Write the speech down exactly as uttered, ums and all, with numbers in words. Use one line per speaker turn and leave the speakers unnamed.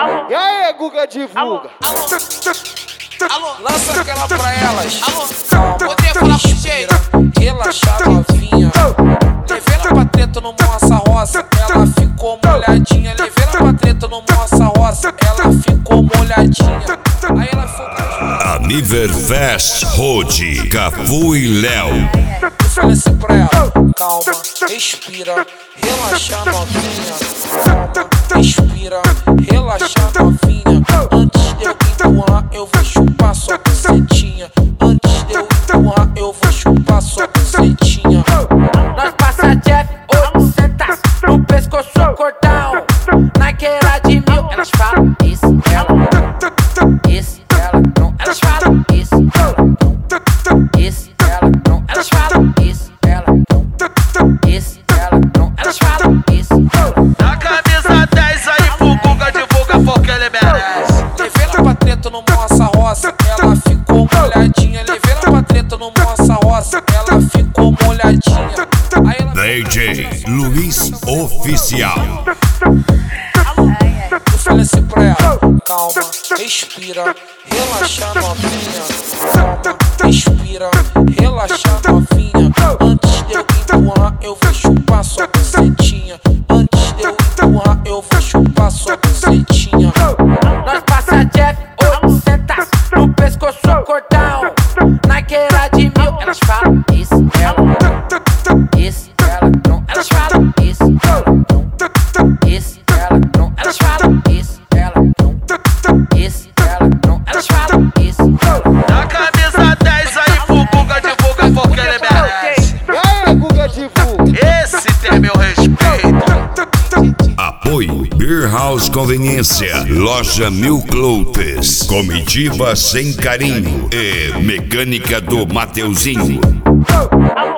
E aí, Guga divulga.
Alô, lança aquela pra elas. Alô, calma, poder falar pro jeito. Relaxa, novinha. Levei ela pra treta no Moça Roça. Ela ficou molhadinha. Levei ela pra treta no Moça Roça. Ela ficou molhadinha. Aí ela foi.
Aniverfest Road, Cafu e Léo.
Eu falei assim pra ela: calma, respira, relaxa, novinha. Calma, respira, relaxa, novinha. Antes de eu empurrar, eu vou chupar sua bucetinha. Antes de eu empurrar, eu vou chupar sua bucetinha.
Nós passa Jeff oitocentos no pescoço cordão. Naquela de mil, elas falam isso, ela não. Isso, ela não. Elas falam isso, ela não. Isso, ela não. Elas falam isso, ela não. Isso, ela não. Elas falam isso, ela não.
Na camisa dez aí pro Guga divulga porque ele merece.
Levei ela pra treta no Moça Roça. Ela ficou molhadinha. Levei ela pra treta no Moça Roça. Ela ficou molhadinha. Aí ela...
D J Luiz Oficial.
Eu falei assim pra ela: calma, respira, relaxa, novinha. Calma, respira, relaxa, novinha. Antes de eu empurrar, eu vou chupar sua bucetinha. Antes de eu empurrar, eu vou chupar sua bucetinha.
Nós passa Jeff oitocentos no pescoço cordão. Naquela de mil, elas falam isso, ela não. Isso, ela não. Elas falam isso, ela não. Isso, ela não. Elas falam isso, ela não. Isso, ela não. Elas falam isso, ela não.
Na camisa dez aí pro Guga divulga porque ele merece.
E aí, Guga divulga.
Esse tem meu respeito.
Apoio Beer House Conveniência, Loja Mil Cloutes, Comitiva Sem Carinho e Mecânica do Mateuzinho.